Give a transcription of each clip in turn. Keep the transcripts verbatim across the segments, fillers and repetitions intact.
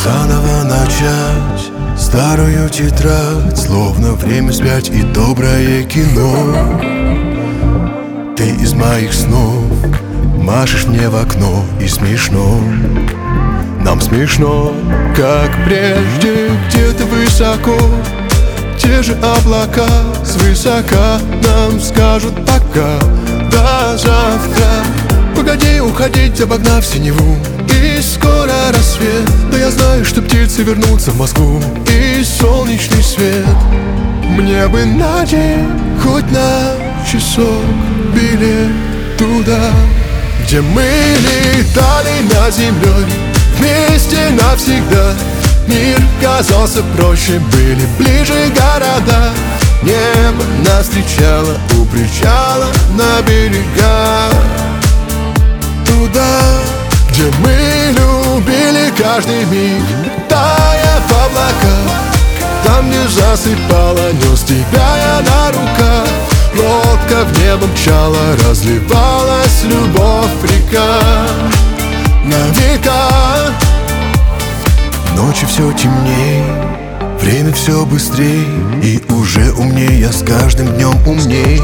Заново начать старую тетрадь, словно время спять и доброе кино. Ты из моих снов машешь мне в окно, и смешно. Нам смешно, как прежде, где-то высоко. Те же облака свысока нам скажут пока, до завтра. Погоди уходить, обогнав синеву, и скоро рассвет. Да я знаю, что птицы вернутся в Москву, и солнечный свет. Мне бы на день, хоть на часок, билет туда, где мы летали над землей вместе навсегда. Мир казался проще, были ближе города. Небо нас встречало у причала на берегах. Туда, где мы любили каждый миг, тая в облаках. Там, где засыпала, нес тебя я на руках. Лодка в небо мчала, разливалась любовь река на века. Ночи все темней, время все быстрей, и уже умней я с каждым днем умней.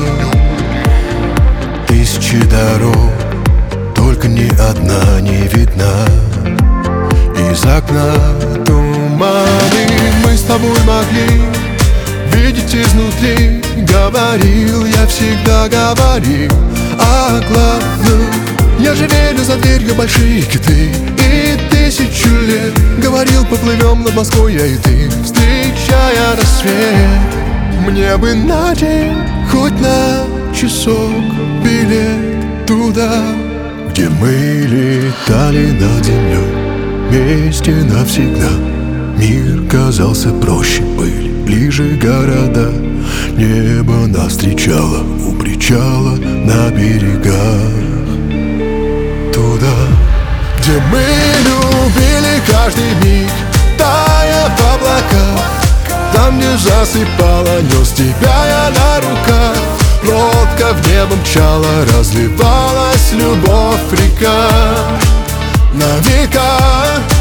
Тысячи дорог, только ни одна не видна. Из окна туманы мы с тобой могли видеть изнутри. Говорил, я всегда говорил о главном. Я же верю, за дверью большие киты, и тысячу лет говорил, поплывем над Москвой я и ты, встречая рассвет. Мне бы на день, хоть на часок, билет туда, где мы летали над землей вместе навсегда. Мир казался проще, были ближе города. Небо нас встречало у причала на берегах. Туда, где мы любили каждый миг, тая в облаках. Там, где засыпала, нес тебя я на руках. Лодка в небо мчала, разливалась любовь река на века.